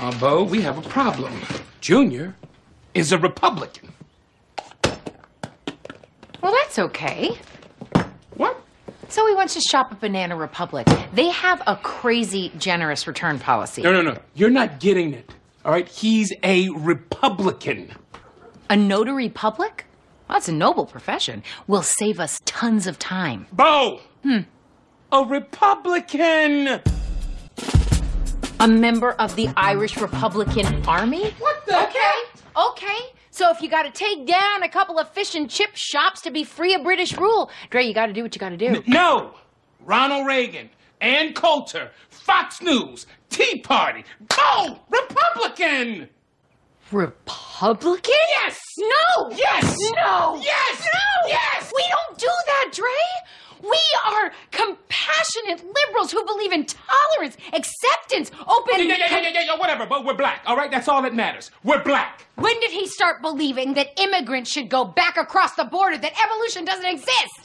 Bo, we have a problem. Junior is a Republican. Well, that's okay. What? So he wants to shop at Banana Republic. They have a crazy generous return policy. No. You're not getting it. All right? He's a Republican. A notary public? Well, that's a noble profession. Will save us tons of time. Bo! A Republican! A member of the Irish Republican Army? What the Okay. So if you gotta take down a couple of fish and chip shops to be free of British rule, Dre, you gotta do what you gotta do. No! Ronald Reagan, Ann Coulter, Fox News, Tea Party. Bo! Republican! Republican? Yes! No! Yes! No! Yes! No! Yes! We don't do that, Dre! We are compassionate liberals who believe in tolerance, acceptance, open... Yeah, whatever, but we're black, all right? That's all that matters. We're black. When did he start believing that immigrants should go back across the border, that evolution doesn't exist?